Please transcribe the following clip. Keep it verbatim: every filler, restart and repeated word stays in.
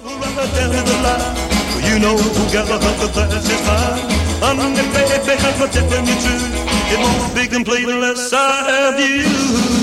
Right down to the line. You know together that that's just fine. Honey, baby, I'm telling you true. It won't be complete unless I have you.